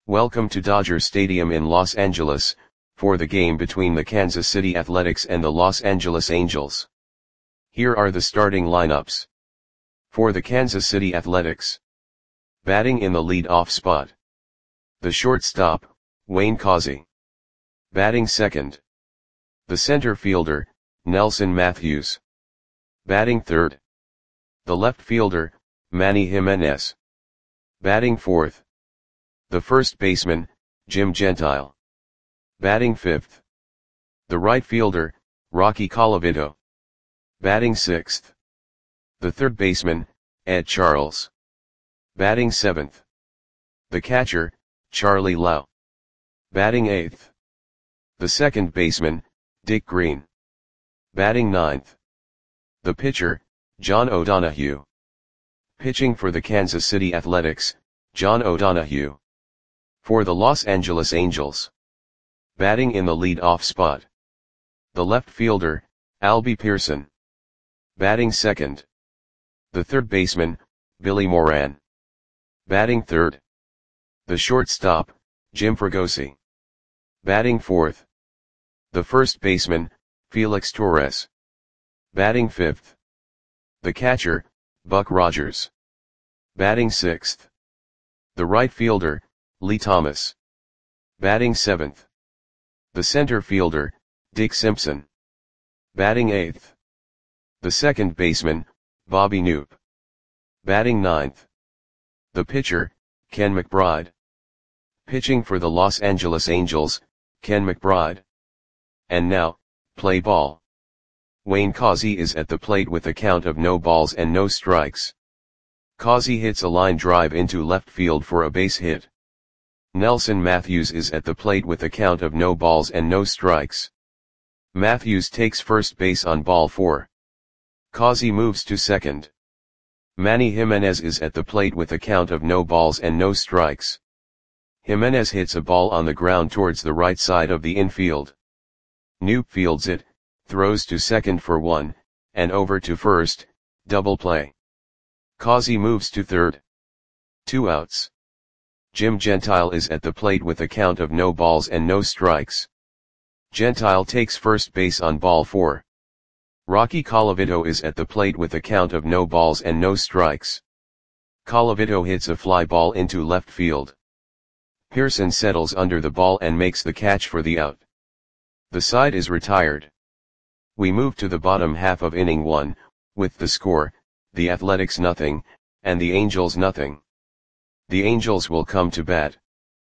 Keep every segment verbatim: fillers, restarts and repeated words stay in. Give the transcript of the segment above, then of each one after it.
Welcome to Dodger Stadium in Los Angeles, for the game between the Kansas City Athletics and the Los Angeles Angels. Here are the starting lineups. For the Kansas City Athletics. Batting in the lead-off spot. The shortstop, Wayne Causey. Batting second. The center fielder, Nelson Matthews. Batting third. The left fielder, Manny Jimenez. Batting fourth. The first baseman, Jim Gentile. Batting fifth. The right fielder, Rocky Colavito. Batting sixth. The third baseman, Ed Charles. Batting seventh. The catcher, Charlie Lau. Batting eighth. The second baseman, Dick Green. Batting ninth. The pitcher, John O'Donohue. Pitching for the Kansas City Athletics, John O'Donohue. For the Los Angeles Angels. Batting in the lead-off spot. The left fielder, Albie Pearson. Batting second. The third baseman, Billy Moran. Batting third. The shortstop, Jim Fregosi. Batting fourth. The first baseman, Felix Torres. Batting fifth. The catcher, Buck Rogers. Batting sixth. The right fielder, Lee Thomas. Batting seventh. The center fielder, Dick Simpson. Batting eighth. The second baseman, Bobby Knoop. Batting ninth. The pitcher, Ken McBride. Pitching for the Los Angeles Angels, Ken McBride. And now, play ball. Wayne Causey is at the plate with a count of no balls and no strikes. Causey hits a line drive into left field for a base hit. Nelson Matthews is at the plate with a count of no balls and no strikes. Matthews takes first base on ball four. Causey moves to second. Manny Jimenez is at the plate with a count of no balls and no strikes. Jimenez hits a ball on the ground towards the right side of the infield. Knoop fields it, throws to second for one, and over to first, double play. Causey moves to third. Two outs. Jim Gentile is at the plate with a count of no balls and no strikes. Gentile takes first base on ball four. Rocky Colavito is at the plate with a count of no balls and no strikes. Colavito hits a fly ball into left field. Pearson settles under the ball and makes the catch for the out. The side is retired. We move to the bottom half of inning one, with the score, the Athletics nothing, and the Angels nothing. The Angels will come to bat.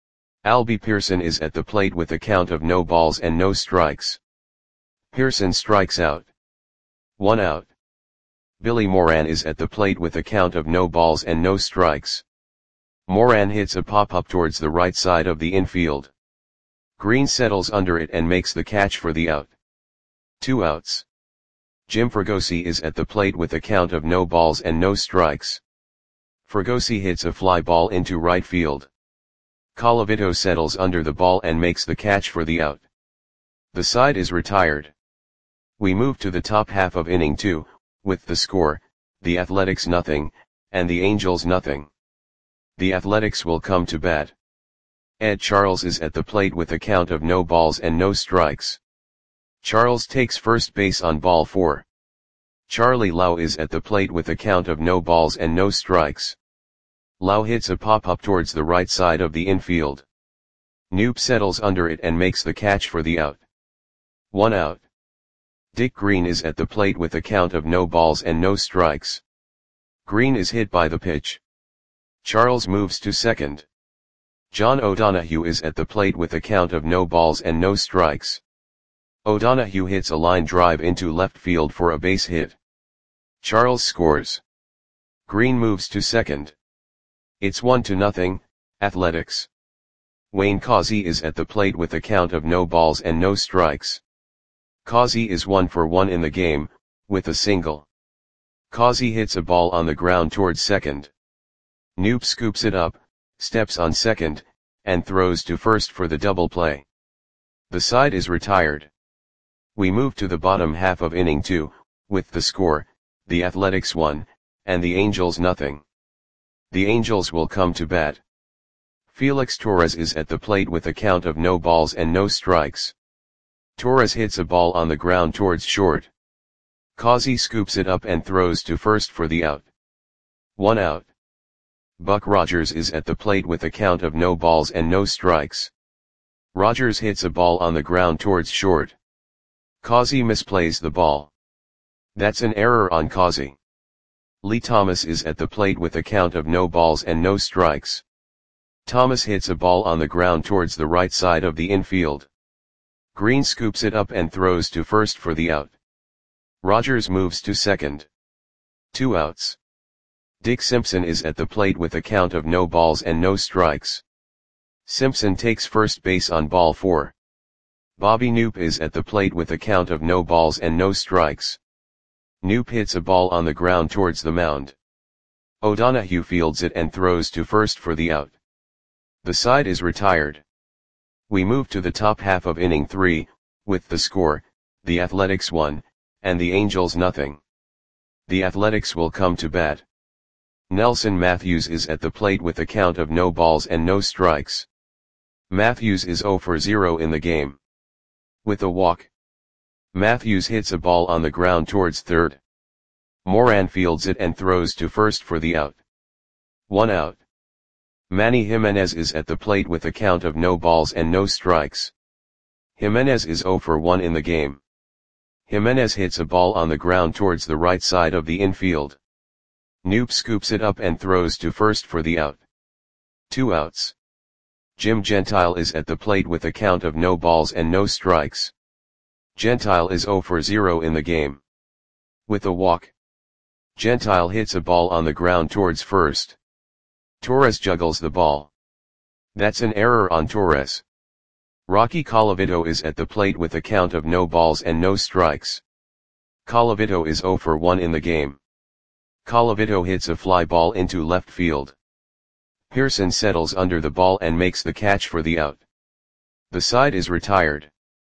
Albie Pearson is at the plate with a count of no balls and no strikes. Pearson strikes out. One out. Billy Moran is at the plate with a count of no balls and no strikes. Moran hits a pop-up towards the right side of the infield. Green settles under it and makes the catch for the out. Two outs. Jim Fregosi is at the plate with a count of no balls and no strikes. Fregosi hits a fly ball into right field. Colavito settles under the ball and makes the catch for the out. The side is retired. We move to the top half of inning two, with the score, the Athletics nothing, and the Angels nothing. The Athletics will come to bat. Ed Charles is at the plate with a count of no balls and no strikes. Charles takes first base on ball four. Charlie Lau is at the plate with a count of no balls and no strikes. Lau hits a pop-up towards the right side of the infield. Knoop settles under it and makes the catch for the out. One out. Dick Green is at the plate with a count of no balls and no strikes. Green is hit by the pitch. Charles moves to second. John O'Donohue is at the plate with a count of no balls and no strikes. O'Donohue hits a line drive into left field for a base hit. Charles scores. Green moves to second. It's one to nothing, Athletics. Wayne Causey is at the plate with a count of no balls and no strikes. Causey is one for one in the game, with a single. Causey hits a ball on the ground towards second. Knoop scoops it up, steps on second, and throws to first for the double play. The side is retired. We move to the bottom half of inning two, with the score, the Athletics one, and the Angels nothing. The Angels will come to bat. Felix Torres is at the plate with a count of no balls and no strikes. Torres hits a ball on the ground towards short. Causey scoops it up and throws to first for the out. One out. Buck Rogers is at the plate with a count of no balls and no strikes. Rogers hits a ball on the ground towards short. Causey misplays the ball. That's an error on Causey. Lee Thomas is at the plate with a count of no balls and no strikes. Thomas hits a ball on the ground towards the right side of the infield. Green scoops it up and throws to first for the out. Rogers moves to second. Two outs. Dick Simpson is at the plate with a count of no balls and no strikes. Simpson takes first base on ball four. Bobby Knoop is at the plate with a count of no balls and no strikes. Knoop hits a ball on the ground towards the mound. O'Donohue fields it and throws to first for the out. The side is retired. We move to the top half of inning three, with the score, the Athletics one, and the Angels nothing. The Athletics will come to bat. Nelson Matthews is at the plate with a count of no balls and no strikes. Matthews is zero for zero in the game. With a walk. Matthews hits a ball on the ground towards third. Moran fields it and throws to first for the out. One out. Manny Jimenez is at the plate with a count of no balls and no strikes. Jimenez is zero for one in the game. Jimenez hits a ball on the ground towards the right side of the infield. Knoop scoops it up and throws to first for the out. Two outs. Jim Gentile is at the plate with a count of no balls and no strikes. Gentile is zero for zero in the game. With a walk. Gentile hits a ball on the ground towards first. Torres juggles the ball. That's an error on Torres. Rocky Colavito is at the plate with a count of no balls and no strikes. Colavito is zero for one in the game. Colavito hits a fly ball into left field. Pearson settles under the ball and makes the catch for the out. The side is retired.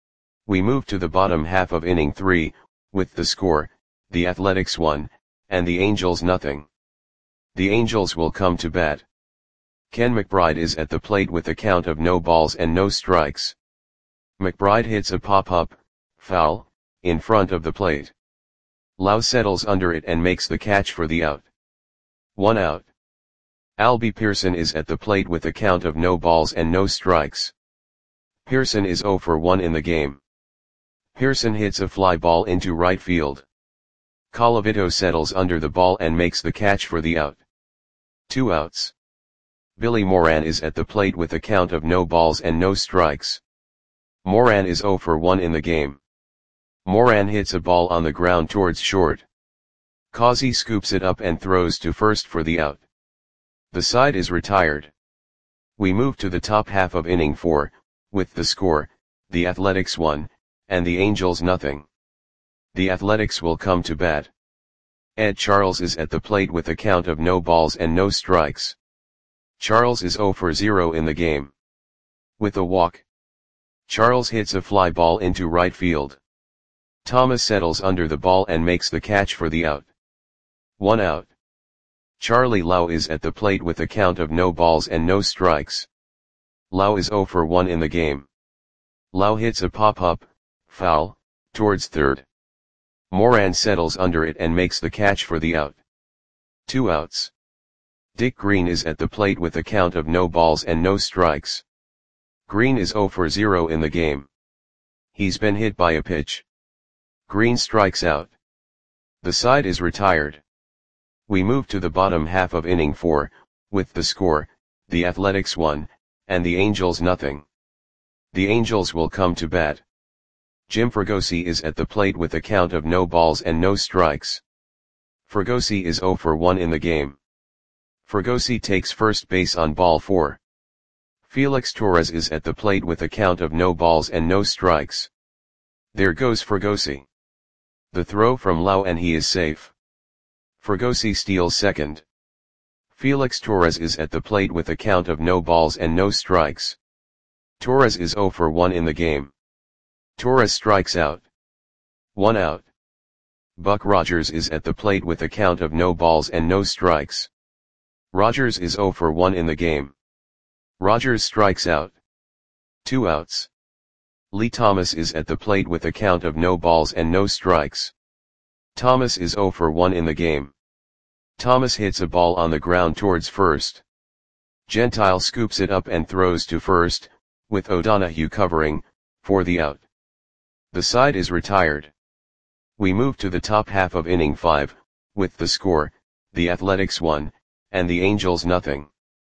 We move to the bottom half of inning three, with the score, the Athletics one, and the Angels nothing. The Angels will come to bat. Ken McBride is at the plate with a count of no balls and no strikes. McBride hits a pop-up, foul, in front of the plate. Lau settles under it and makes the catch for the out. One out. Albie Pearson is at the plate with a count of no balls and no strikes. Pearson is zero for one in the game. Pearson hits a fly ball into right field. Colavito settles under the ball and makes the catch for the out. Two outs. Billy Moran is at the plate with a count of no balls and no strikes. Moran is zero for one in the game. Moran hits a ball on the ground towards short. Causey scoops it up and throws to first for the out. The side is retired. We move to the top half of inning four, with the score, the Athletics one, and the Angels nothing. The Athletics will come to bat. Ed Charles is at the plate with a count of no balls and no strikes. Charles is zero for zero in the game. With a walk. Charles hits a fly ball into right field. Thomas settles under the ball and makes the catch for the out. One out. Charlie Lau is at the plate with a count of no balls and no strikes. Lau is zero for one in the game. Lau hits a pop-up, foul, towards third. Moran settles under it and makes the catch for the out. Two outs. Dick Green is at the plate with a count of no balls and no strikes. Green is zero for zero in the game. He's been hit by a pitch. Green strikes out. The side is retired. We move to the bottom half of inning four, with the score, the Athletics one, and the Angels nothing. The Angels will come to bat. Jim Fregosi is at the plate with a count of no balls and no strikes. Fregosi is zero for one in the game. Fregosi takes first base on ball four. Felix Torres is at the plate with a count of no balls and no strikes. There goes Fregosi. The throw from Lau and he is safe. Fregosi steals second. Felix Torres is at the plate with a count of no balls and no strikes. Torres is zero for one in the game. Torres strikes out. One out. Buck Rogers is at the plate with a count of no balls and no strikes. Rogers is zero for one in the game. Rogers strikes out. Two outs. Lee Thomas is at the plate with a count of no balls and no strikes. Thomas is oh for one in the game. Thomas hits a ball on the ground towards first. Gentile scoops it up and throws to first, with O'Donohue covering, for the out. The side is retired. We move to the top half of inning five, with the score, the Athletics one, and the Angels nothing.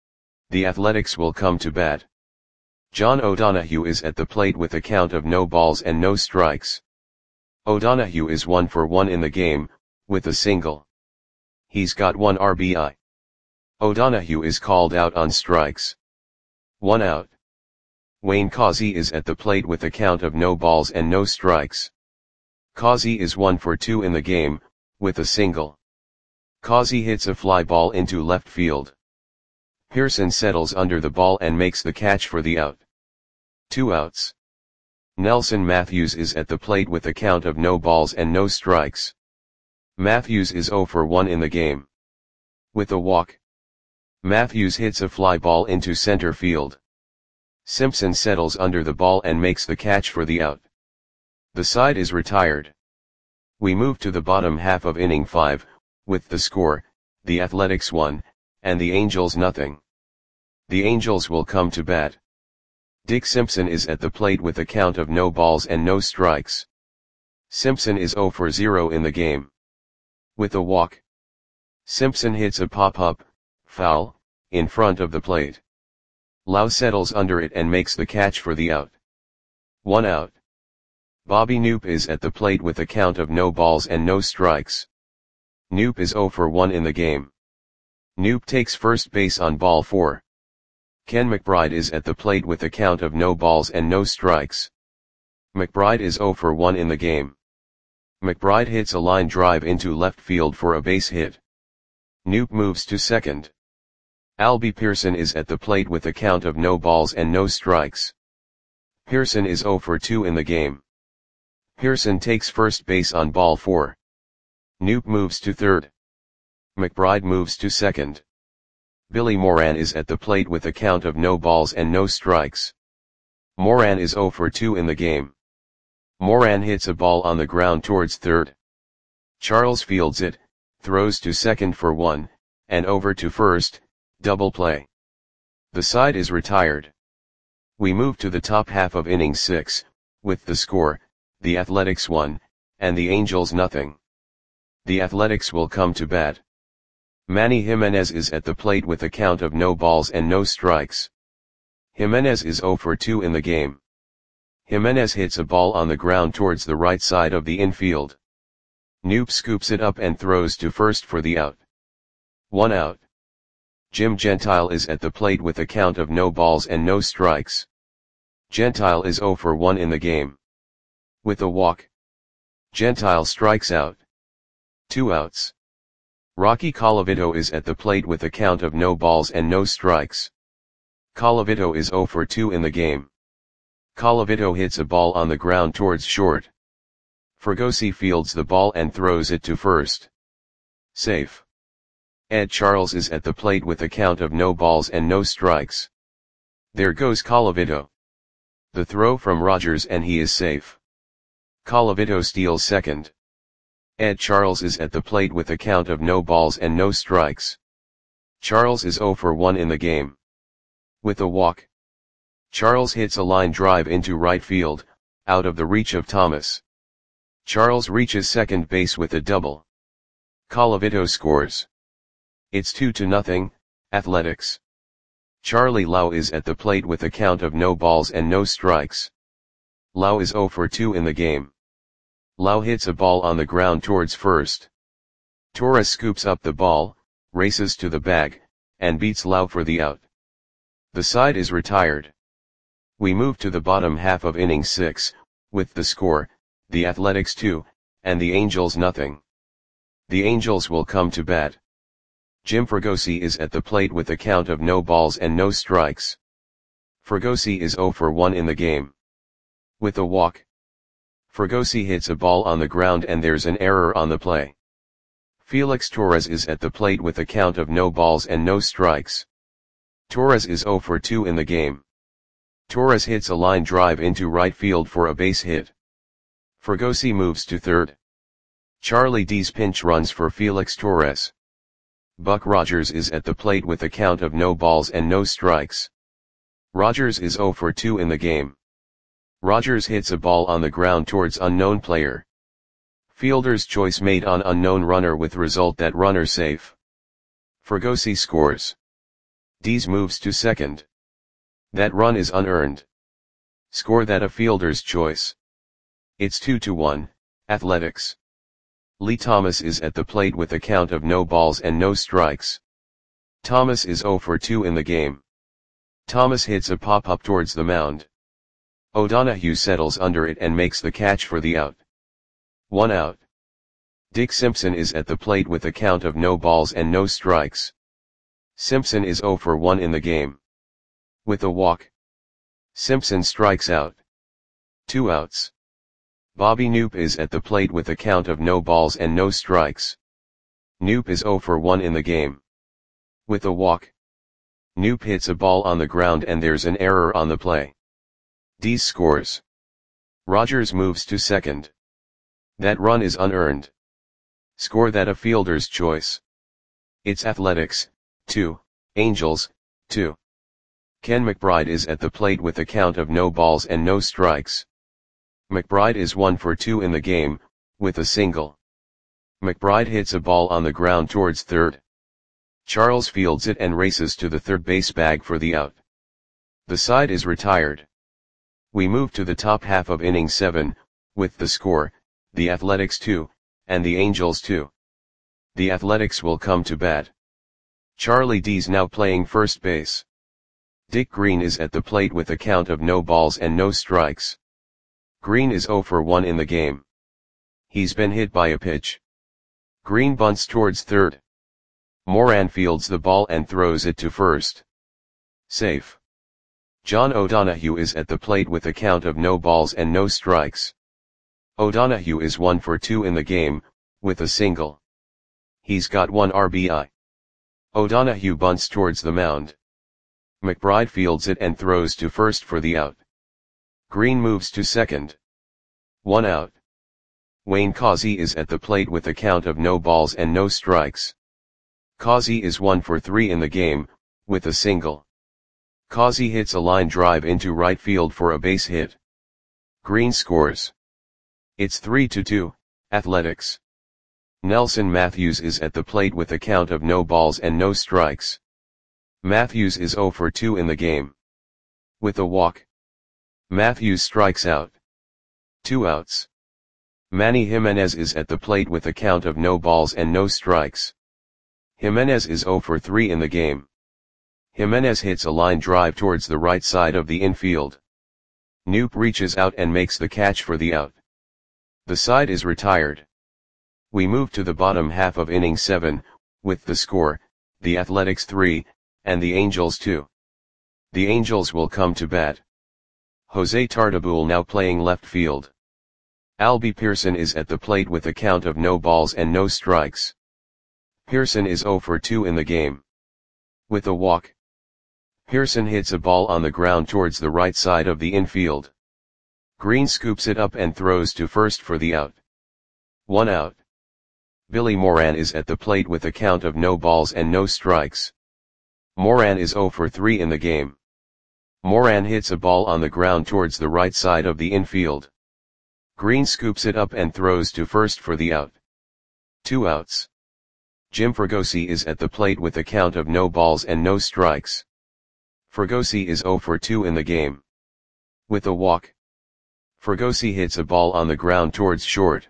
The Athletics will come to bat. John O'Donohue is at the plate with a count of no balls and no strikes. O'Donohue is one for one in the game, with a single. He's got one R B I. O'Donohue is called out on strikes. One out. Wayne Causey is at the plate with a count of no balls and no strikes. Causey is one for two in the game, with a single. Causey hits a fly ball into left field. Pearson settles under the ball and makes the catch for the out. Two outs. Nelson Matthews is at the plate with a count of no balls and no strikes. Matthews is oh for one in the game. With a walk. Matthews hits a fly ball into center field. Simpson settles under the ball and makes the catch for the out. The side is retired. We move to the bottom half of inning five, with the score, the Athletics one, and the Angels nothing. The Angels will come to bat. Dick Simpson is at the plate with a count of no balls and no strikes. Simpson is oh for zero in the game. With a walk. Simpson hits a pop-up, foul, in front of the plate. Lau settles under it and makes the catch for the out. One out. Bobby Knoop is at the plate with a count of no balls and no strikes. Knoop is oh for one in the game. Knoop takes first base on ball four. Ken McBride is at the plate with a count of no balls and no strikes. McBride is oh for one in the game. McBride hits a line drive into left field for a base hit. Knoop moves to second. Albie Pearson is at the plate with a count of no balls and no strikes. Pearson is oh for two in the game. Pearson takes first base on ball four. Knoop moves to third. McBride moves to second. Billy Moran is at the plate with a count of no balls and no strikes. Moran is oh for two in the game. Moran hits a ball on the ground towards third. Charles fields it, throws to second for one, and over to first, double play. The side is retired. We move to the top half of inning six, with the score, the Athletics one, and the Angels nothing. The Athletics will come to bat. Manny Jimenez is at the plate with a count of no balls and no strikes. Jimenez is oh for two in the game. Jimenez hits a ball on the ground towards the right side of the infield. Knoop scoops it up and throws to first for the out. One out. Jim Gentile is at the plate with a count of no balls and no strikes. Gentile is oh for one in the game. With a walk. Gentile strikes out. Two outs. Rocky Colavito is at the plate with a count of no balls and no strikes. Colavito is oh for two in the game. Colavito hits a ball on the ground towards short. Fregosi fields the ball and throws it to first. Safe. Ed Charles is at the plate with a count of no balls and no strikes. There goes Colavito. The throw from Rogers and he is safe. Colavito steals second. Ed Charles is at the plate with a count of no balls and no strikes. Charles is oh for one in the game. With a walk. Charles hits a line drive into right field, out of the reach of Thomas. Charles reaches second base with a double. Colavito scores. It's two to nothing, Athletics. Charlie Lau is at the plate with a count of no balls and no strikes. Lau is oh for two in the game. Lau hits a ball on the ground towards first. Torres scoops up the ball, races to the bag, and beats Lau for the out. The side is retired. We move to the bottom half of inning six, with the score, the Athletics two, and the Angels nothing. The Angels will come to bat. Jim Fregosi is at the plate with a count of no balls and no strikes. Fregosi is oh for one in the game. With a walk. Fregosi hits a ball on the ground and there's an error on the play. Felix Torres is at the plate with a count of no balls and no strikes. Torres is zero for two in the game. Torres hits a line drive into right field for a base hit. Fregosi moves to third. Charlie D's pinch runs for Felix Torres. Buck Rogers is at the plate with a count of no balls and no strikes. Rogers is zero for two in the game. Rogers hits a ball on the ground towards unknown player. Fielder's choice made on unknown runner with result that runner safe. Fregosi scores. Dees moves to second. That run is unearned. Score that a fielder's choice. It's two to one, Athletics. Lee Thomas is at the plate with a count of no balls and no strikes. Thomas is zero for two in the game. Thomas hits a pop-up towards the mound. O'Donohue settles under it and makes the catch for the out. One out. Dick Simpson is at the plate with a count of no balls and no strikes. Simpson is zero for one in the game. With a walk, Simpson strikes out. Two outs. Bobby Knoop is at the plate with a count of no balls and no strikes. Knoop is zero for one in the game. With a walk, Knoop hits a ball on the ground and there's an error on the play. Dees scores. Rogers moves to second. That run is unearned. Score that a fielder's choice. It's Athletics, two, Angels, two. Ken McBride is at the plate with a count of no balls and no strikes. McBride is one for two in the game, with a single. McBride hits a ball on the ground towards third. Charles fields it and races to the third base bag for the out. The side is retired. We move to the top half of inning seven, with the score, the Athletics two, and the Angels two. The Athletics will come to bat. Charlie D's now playing first base. Dick Green is at the plate with a count of no balls and no strikes. Green is zero for one in the game. He's been hit by a pitch. Green bunts towards third. Moran fields the ball and throws it to first. Safe. John O'Donohue is at the plate with a count of no balls and no strikes. O'Donohue is one for two in the game, with a single. He's got one R B I. O'Donohue bunts towards the mound. McBride fields it and throws to first for the out. Green moves to second. One out. Wayne Causey is at the plate with a count of no balls and no strikes. Causey is one for three in the game, with a single. Causey hits a line drive into right field for a base hit. Green scores. It's three to two, Athletics. Nelson Matthews is at the plate with a count of no balls and no strikes. Matthews is zero for two in the game. With a walk, Matthews strikes out. Two outs. Manny Jimenez is at the plate with a count of no balls and no strikes. Jimenez is zero for three in the game. Jimenez hits a line drive towards the right side of the infield. Knoop reaches out and makes the catch for the out. The side is retired. We move to the bottom half of inning seven, with the score, the Athletics three, and the Angels two. The Angels will come to bat. Jose Tartabull now playing left field. Albie Pearson is at the plate with a count of no balls and no strikes. Pearson is zero for two in the game. With a walk, Pearson hits a ball on the ground towards the right side of the infield. Green scoops it up and throws to first for the out. One out. Billy Moran is at the plate with a count of no balls and no strikes. Moran is zero for three in the game. Moran hits a ball on the ground towards the right side of the infield. Green scoops it up and throws to first for the out. Two outs. Jim Fregosi is at the plate with a count of no balls and no strikes. Fregosi is zero for two in the game. With a walk, Fregosi hits a ball on the ground towards short.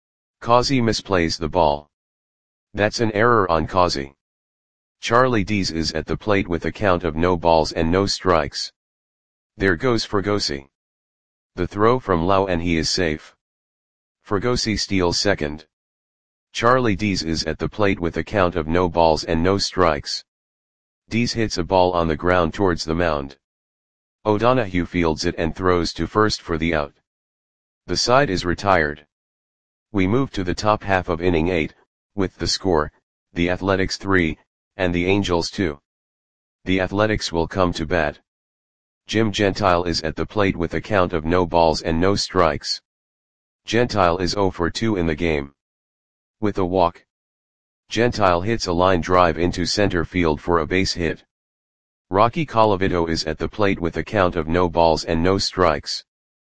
Causey misplays the ball. That's an error on Causey. Charlie D's is at the plate with a count of no balls and no strikes. There goes Fregosi. The throw from Lau and he is safe. Fregosi steals second. Charlie D's is at the plate with a count of no balls and no strikes. D's hits a ball on the ground towards the mound. O'Donohue fields it and throws to first for the out. The side is retired. We move to the top half of inning eight, with the score, the Athletics three, and the Angels two. The Athletics will come to bat. Jim Gentile is at the plate with a count of no balls and no strikes. Gentile is zero for two in the game. With a walk, Gentile hits a line drive into center field for a base hit. Rocky Colavito is at the plate with a count of no balls and no strikes.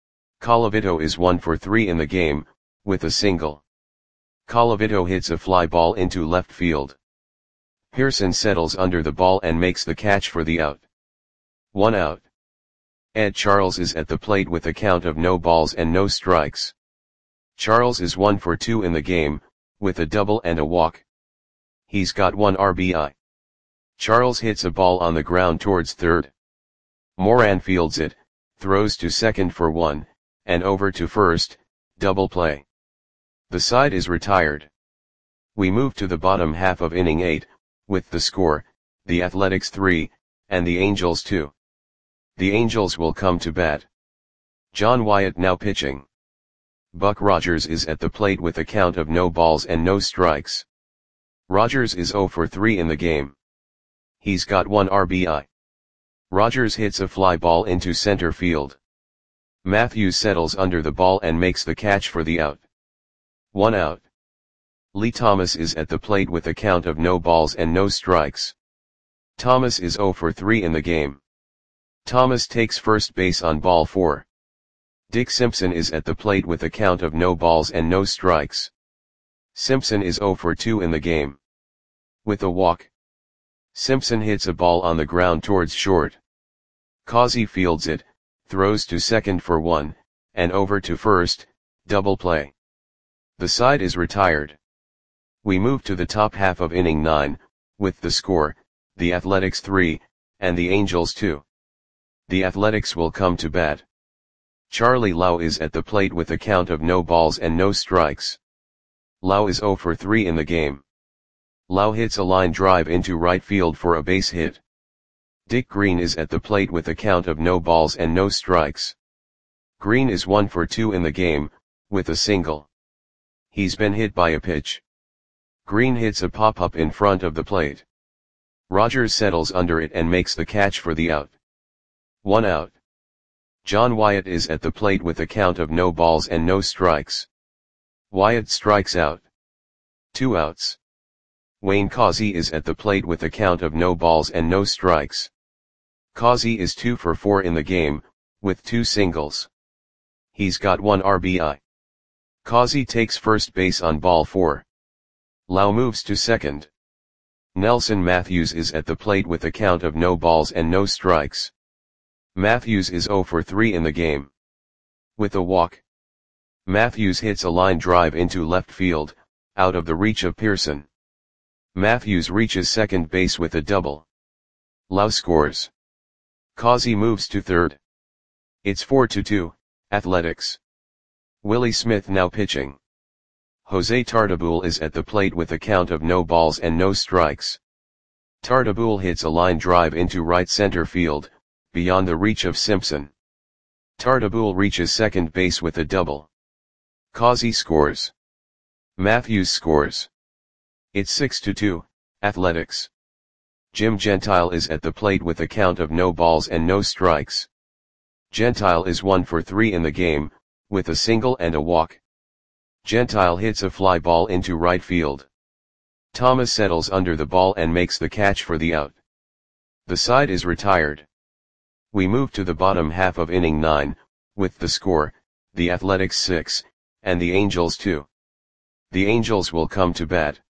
Colavito is one for three in the game, with a single. Colavito hits a fly ball into left field. Pearson settles under the ball and makes the catch for the out. One out. Ed Charles is at the plate with a count of no balls and no strikes. Charles is one for two in the game, with a double and a walk. He's got one R B I. Charles hits a ball on the ground towards third. Moran fields it, throws to second for one, and over to first, double play. The side is retired. We move to the bottom half of inning eight, with the score, the Athletics three, and the Angels two. The Angels will come to bat. John Wyatt now pitching. Buck Rogers is at the plate with a count of no balls and no strikes. Rogers is zero for three in the game. He's got one R B I. Rogers hits a fly ball into center field. Matthews settles under the ball and makes the catch for the out. One out. Lee Thomas is at the plate with a count of no balls and no strikes. Thomas is zero for three in the game. Thomas takes first base on ball four. Dick Simpson is at the plate with a count of no balls and no strikes. Simpson is zero for two in the game. With a walk, Simpson hits a ball on the ground towards short. Causey fields it, throws to second for one, and over to first, double play. The side is retired. We move to the top half of inning nine, with the score, the Athletics three, and the Angels two. The Athletics will come to bat. Charlie Lau is at the plate with a count of no balls and no strikes. Lau is zero for three in the game. Lau hits a line drive into right field for a base hit. Dick Green is at the plate with a count of no balls and no strikes. Green is one for two in the game, with a single. He's been hit by a pitch. Green hits a pop-up in front of the plate. Rogers settles under it and makes the catch for the out. One out. John Wyatt is at the plate with a count of no balls and no strikes. Wyatt strikes out. Two outs. Wayne Causey is at the plate with a count of no balls and no strikes. Causey is two for four in the game, with two singles. He's got one R B I. Causey takes first base on ball four. Lau moves to second. Nelson Matthews is at the plate with a count of no balls and no strikes. Matthews is zero for three in the game. With a walk, Matthews hits a line drive into left field, out of the reach of Pearson. Matthews reaches second base with a double. Lau scores. Causey moves to third. It's four to two, Athletics. Willie Smith now pitching. Jose Tartabull is at the plate with a count of no balls and no strikes. Tartabull hits a line drive into right center field, beyond the reach of Simpson. Tartabull reaches second base with a double. Causey scores. Matthews scores. It's six to two, Athletics. Jim Gentile is at the plate with a count of no balls and no strikes. Gentile is one for three in the game, with a single and a walk. Gentile hits a fly ball into right field. Thomas settles under the ball and makes the catch for the out. The side is retired. We move to the bottom half of inning nine, with the score, the Athletics six, and the Angels two. The Angels will come to bat.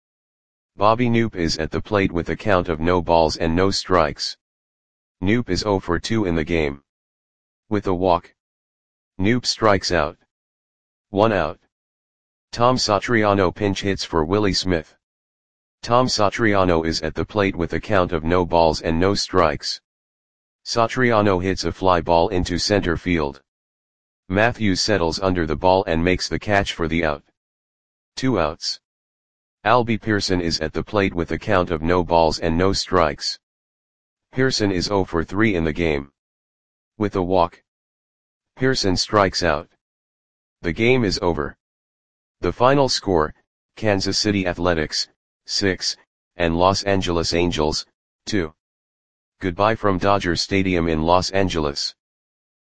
Bobby Knoop is at the plate with a count of no balls and no strikes. Knoop is zero for two in the game. With a walk, Knoop strikes out. One out. Tom Satriano pinch hits for Willie Smith. Tom Satriano is at the plate with a count of no balls and no strikes. Satriano hits a fly ball into center field. Matthews settles under the ball and makes the catch for the out. Two outs. Albie Pearson is at the plate with a count of no balls and no strikes. Pearson is zero for three in the game. With a walk, Pearson strikes out. The game is over. The final score, Kansas City Athletics, six, and Los Angeles Angels, two. Goodbye from Dodger Stadium in Los Angeles.